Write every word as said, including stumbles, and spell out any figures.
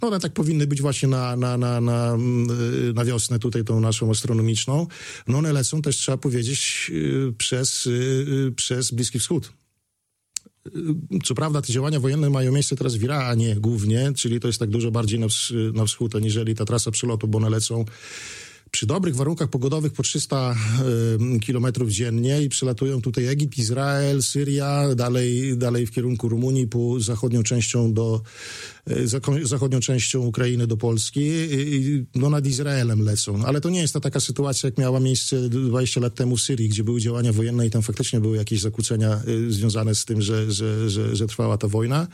No one tak powinny być właśnie na, na, na, na, na wiosnę tutaj tą naszą astronomiczną. No one lecą też, trzeba powiedzieć, przez, przez Bliski Wschód. Co prawda te działania wojenne mają miejsce teraz w Iranie głównie, czyli to jest tak dużo bardziej na, wsch- na wschód, aniżeli ta trasa przelotu, bo one lecą przy dobrych warunkach pogodowych po trzysta y, kilometrów dziennie i przelatują tutaj Egipt, Izrael, Syria, dalej, dalej w kierunku Rumunii, po zachodnią częścią do y, zako- zachodnią częścią Ukrainy do Polski i no nad Izraelem lecą. Ale to nie jest ta taka sytuacja, jak miała miejsce dwadzieścia lat temu w Syrii, gdzie były działania wojenne i tam faktycznie były jakieś zakłócenia y, związane z tym, że, że, że, że trwała ta wojna.